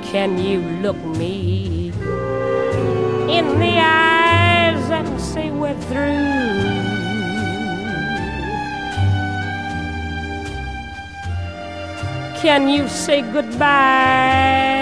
Can you look me in the eyes and say we're through? Can you say goodbye